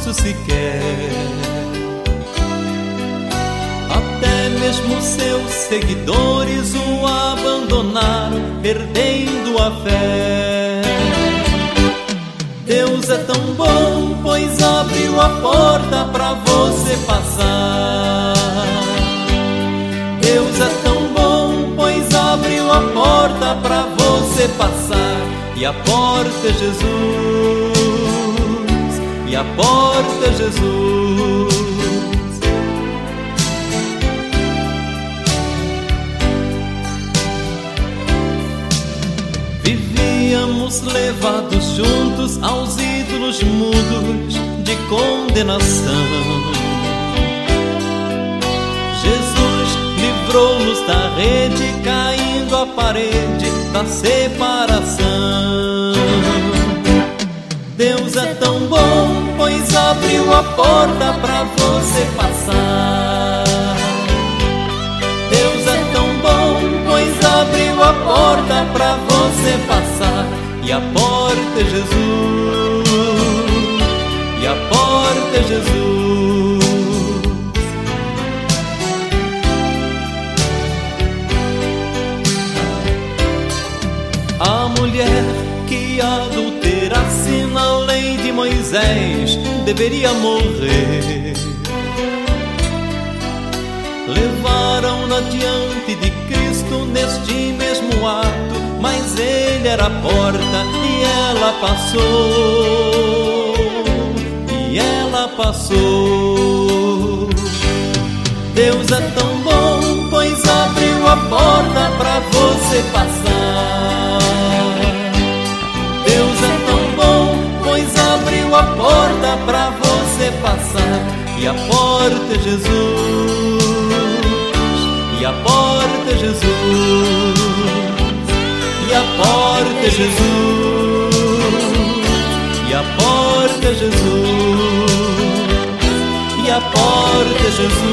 justo sequer. Até mesmo seus seguidores o abandonaram, perdendo a fé. Deus é tão bom, pois abriu a porta pra você passar. Deus é tão bom, pois abriu a porta pra você passar. E a porta é Jesus, e a porta é Jesus. Vivíamos levados juntos aos ídolos mudos de condenação. Jesus livrou-nos da rede, caindo a parede da separação. Deus é tão bom, pois abriu a porta pra você passar. Deus é tão bom, pois abriu a porta pra você passar. E a porta é Jesus, e a porta é Jesus. A mulher que adulterasse na lei de Moisés deveria morrer. Levaram-na diante de Cristo neste mesmo ato, mas ele era a porta e ela passou, e ela passou. Deus é tão bom, pois abriu a porta pra você passar. Deus é tão bom, pois abriu a porta pra você passar. E a porta é Jesus, e a porta é Jesus, e a porta é Jesus, e a porta é Jesus, e a porta é Jesus.